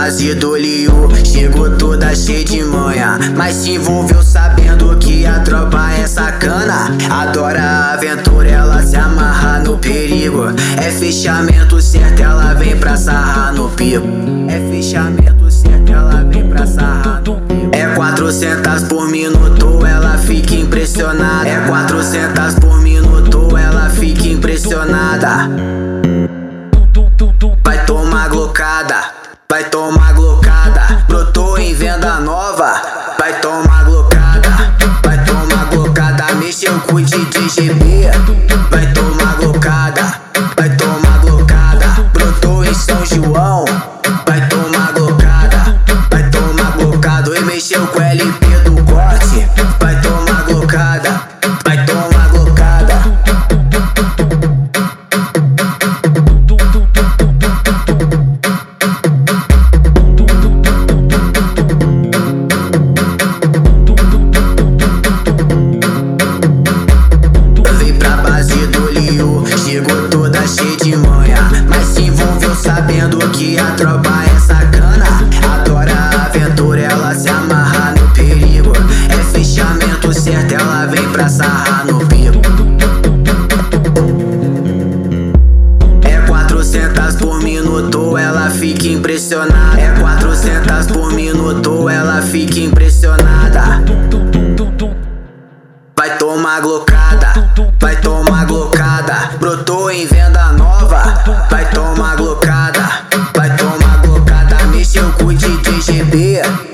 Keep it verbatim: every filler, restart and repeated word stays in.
base do Liu, chegou toda cheia de manha, mas se envolveu sabendo que a tropa é sacana. Adora a aventura, ela se amarra no perigo. É fechamento certo, ela vem pra sarrar no pico. É fechamento certo, ela vem pra sarrar no pico. É quatrocentas por minuto, ela fica impressionada. É quatrocentas por minuto, ela fica impressionada. Vai tomar glocada, vai tomar glocada. Brotou em venda nova, vai tomar glocada, vai tomar glocada. Mexeu com o D J G B, vai tomar glocada, vai tomar glocada. Brotou em São João, vai tomar glocada, vai tomar glocada. E mexeu com o L P do corte, vai tomar glocada, vai tomar glocada. Chegou toda cheia de manha, mas se envolveu sabendo que a tropa é sacana. Adora a aventura, ela se amarra no perigo. É fechamento certo, ela vem pra sarrar no pico. É quatrocentas por minuto, ela fica impressionada. É quatrocentas por minuto, ela fica impressionada. Vai tomar glocada, vai tomar glocada. Brotou em venda nova, vai tomar glocada, vai tomar glocada. Mexeu com o D J G B.